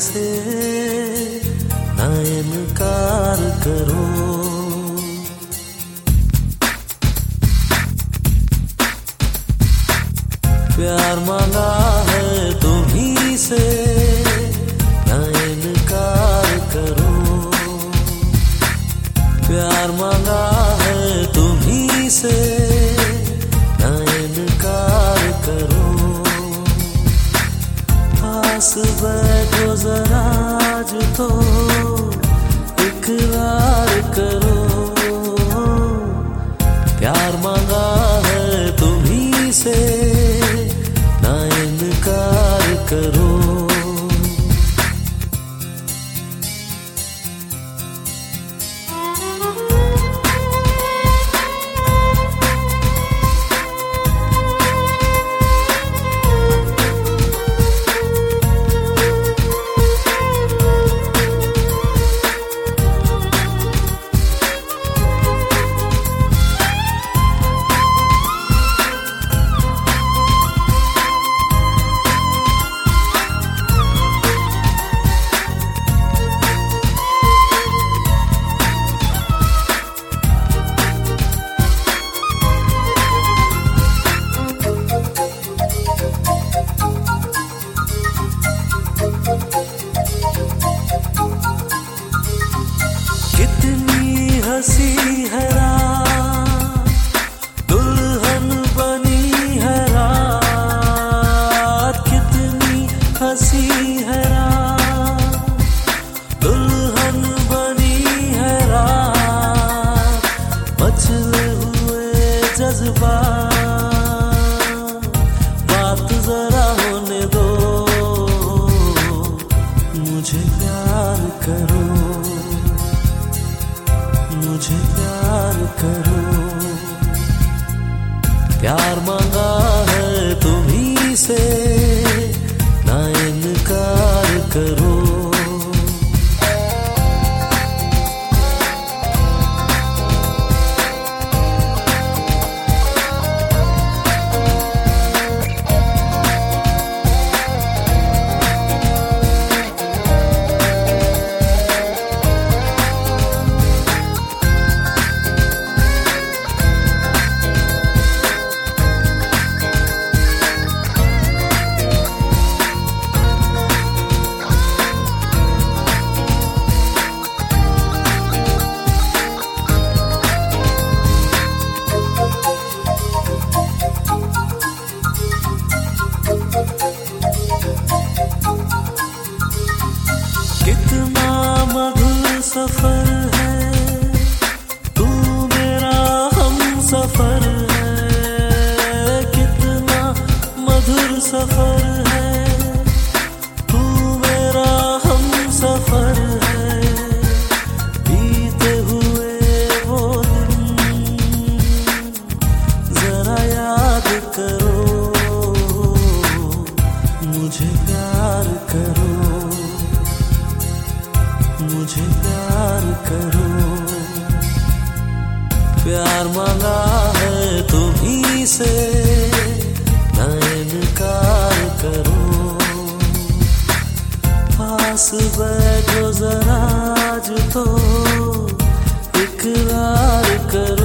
से ना इनकार करो। प्यार मांगा है तुम्हीं से ना इनकार करो। प्यार मांगा है तुम्हीं से ना इनकार करो। पास बैठो जरा जो तो इकरार करो। प्यार मांगा है तुम्हीं से ना इनकार करो। हंसी है रात, दुल्हन बनी है रात। कितनी हंसी है रात, दुल्हन बनी है रात। मचले हुए जज्बात, बात जरा होने दो। मुझे प्यार करो, मुझे प्यार करो। प्यार मांगा है तुम्हीं से ना इनकार करो। कितना मधुर सफर है, तू मेरा हम सफर है। कितना मधुर सफर है, तू मेरा हम सफर है। बीते हुए वो दिन जरा याद करो। मुझे प्यार करो, मुझे प्यार करो। प्यार मांगा है तुम्हीं से ना इनकार करो। पास बैठो जरा जो तो इकरार करो।